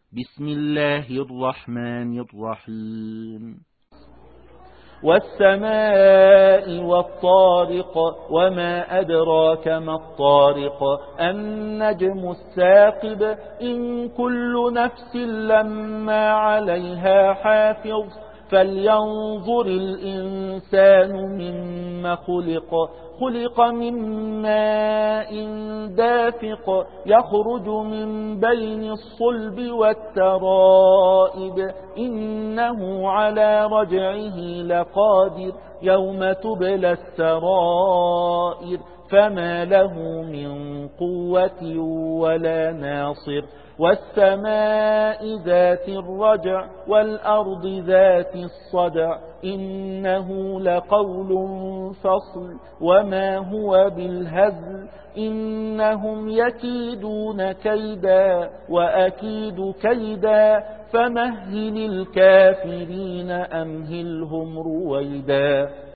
بسم الله الرحمن الرحيم. والسماء والطارق وما أدراك ما الطارق النجم الثاقب إن كل نفس لما عليها حافظ فلينظر الإنسان مما خلق من ماء دافق يخرج من بين الصلب والترائب إنه على رجعه لقادر يوم تبلى السرائر فما له من قوة ولا ناصر والسماء ذات الرجع والأرض ذات الصدع إنه لقول فصل وما هو بالهزل إنهم يكيدون كيدا وأكيد كيدا فمهل الكافرين أمهلهم رويدا.